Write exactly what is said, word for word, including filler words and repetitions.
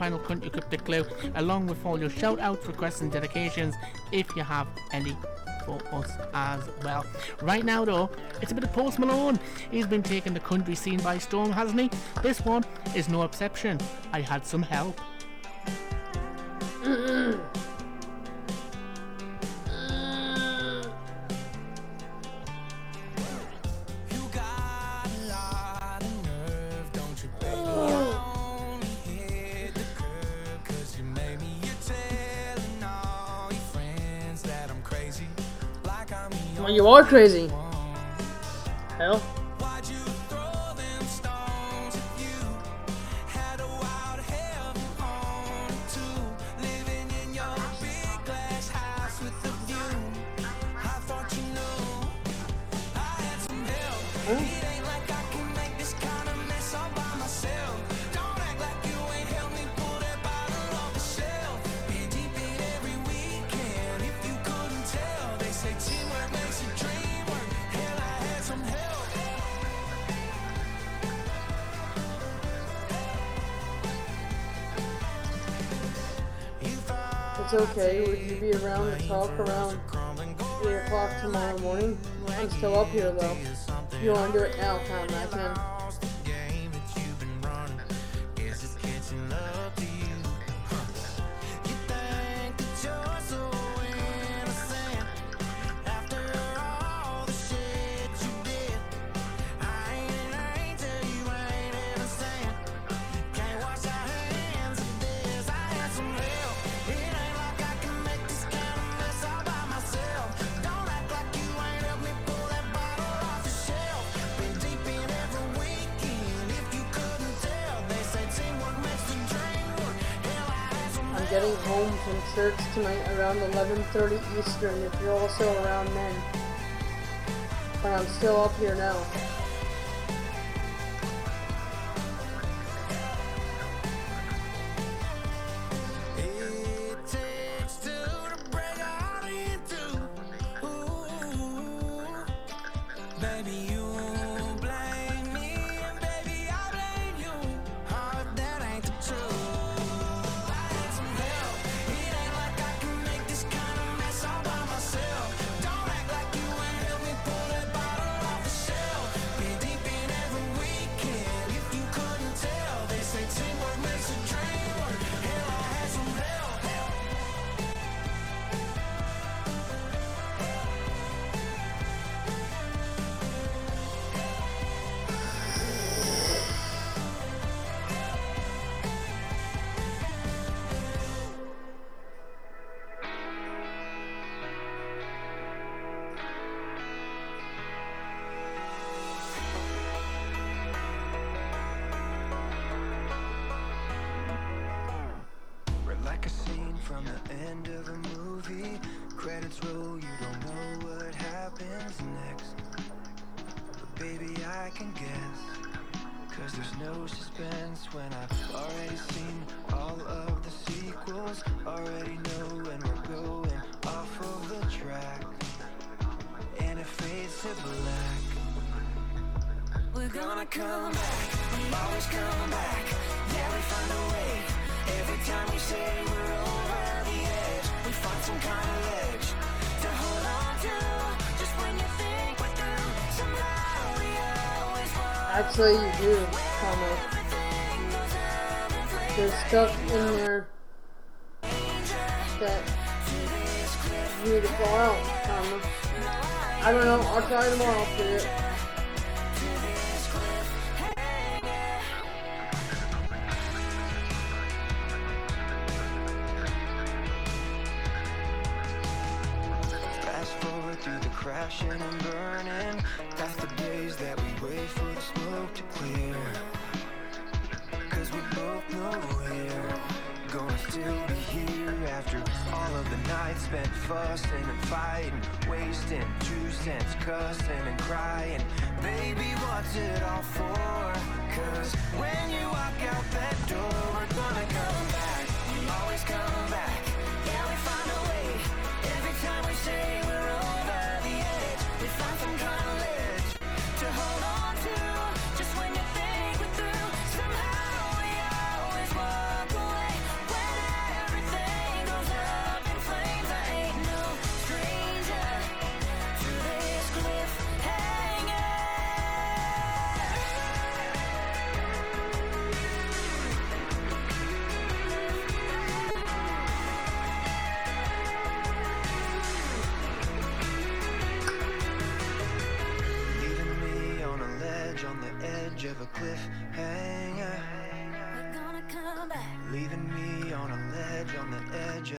final country cryptic clue, along with all your shout outs, requests and dedications, if you have any for us as well. Right now though, it's a bit of Post Malone. He's been taking the country scene by storm, hasn't he? This one is no exception. I Had Some Help. Well, you are crazy. Hell. It's okay. Would you be around to talk around three o'clock tomorrow morning? I'm still up here though. If you want to do it now, Tom, I can. Getting home from church tonight around eleven thirty Eastern if you're also around then. But I'm still up here now. From the end of a movie, credits roll, you don't know what happens next. But baby, I can guess, cause there's no suspense when I've already seen all of the sequels. Already know when we're going off of the track, and it fades to black. We're gonna come back, we always come back. Yeah, we find a way. Every time we say we're over the edge, we find some kind of ledge to hold on to. Just when you think we're through, somehow we always walk. Actually, you do, Thomas. There's stuff in there that you need to pull out, Thomas. I don't know, I'll try tomorrow for you. Through the crashing and burning, that's the days that we wait for the smoke to clear. Cause we both know we're gonna still be here after all of the nights spent fussing and fighting, wasting two cents, cussing and crying. Baby, what's it all for? Cause when you walk out that door, we're gonna come back, always come back. Yeah, we find a way every time we say we're over the edge. We find some kind of ledge to hold on to. Just when you think we're through, somehow we always walk away. ledge, on the edge of a cliffhanger. We're gonna come back. Leaving me on a ledge, on the edge of